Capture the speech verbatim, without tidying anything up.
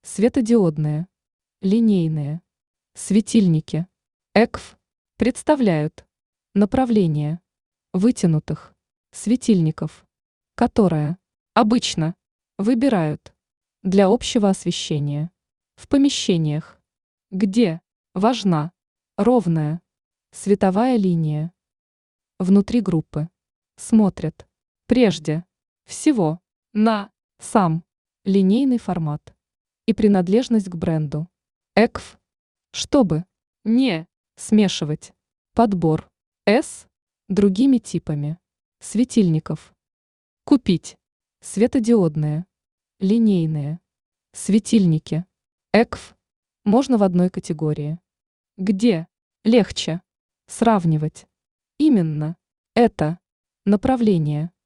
Светодиодные, линейные, светильники, ЭКФ представляют направление вытянутых светильников, которые обычно выбирают для общего освещения в помещениях, где важна ровная световая линия. Внутри группы смотрят прежде всего на сам линейный формат и принадлежность к бренду ЭКФ, чтобы не смешивать подбор с другими типами светильников. Купить светодиодные, линейные светильники ЭКФ можно в одной категории, где легче сравнивать именно это направление